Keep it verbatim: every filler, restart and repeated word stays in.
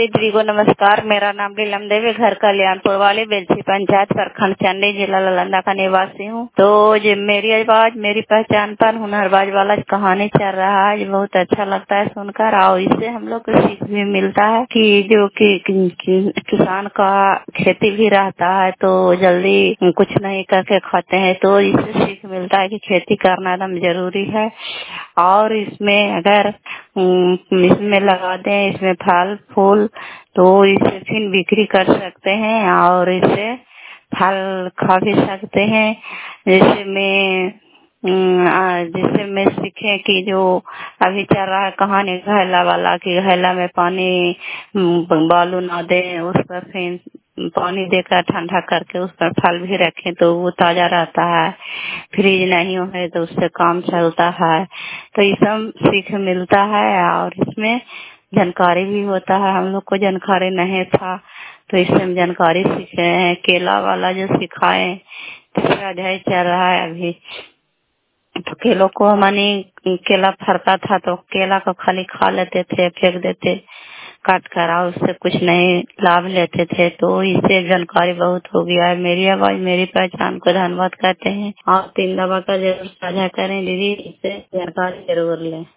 सभी दीदी को नमस्कार। मेरा नाम नीलम देवी, घर कल्याणपुर वाली बेलछी पंचायत प्रखंड चंडी जिला नालंदा का निवासी हूँ। तो जो मेरी आवाज मेरी पहचान पर हुनरबाज वाला कहानी चल रहा है, बहुत अच्छा लगता है सुनकर। और इससे हम लोग को सीख भी मिलता है कि जो कि, कि, कि किसान का खेती भी रहता है तो जल्दी कुछ नहीं करके खाते हैं, तो इससे सीख मिलता है कि खेती करना एकदम जरूरी है। और इसमें अगर इसमें लगा दें, इसमें फल फूल, तो इसे फिर बिक्री कर सकते हैं और इससे फल खा भी सकते हैं। जैसे मैं जैसे मैं सीखे कि जो अभी चल रहा है कहानी घैला वाला, की घैला में पानी बालू ना दें, उस पर फिर पानी देकर ठंडा करके उस पर फल भी रखें तो वो ताजा रहता है। फ्रिज नहीं है तो उससे काम चलता है। तो ये सब सीख मिलता है और इसमें जानकारी भी होता है। हम लोग को जानकारी नहीं था तो इससे हम जानकारी सीखे हैं। केला वाला जो सिखाए तीसरा अध्याय चल रहा है अभी, तो केलों को मानी केला फरता था तो केला को खाली खा लेते थे, फेंक देते काट कर, और उससे कुछ नहीं लाभ लेते थे। तो इससे जानकारी बहुत हो गया है। मेरी आवाज मेरी पहचान को धन्यवाद कहते हैं। आप तीन दबा का जरूर साझा करें दीदी, इससे जानकारी जरूर लें।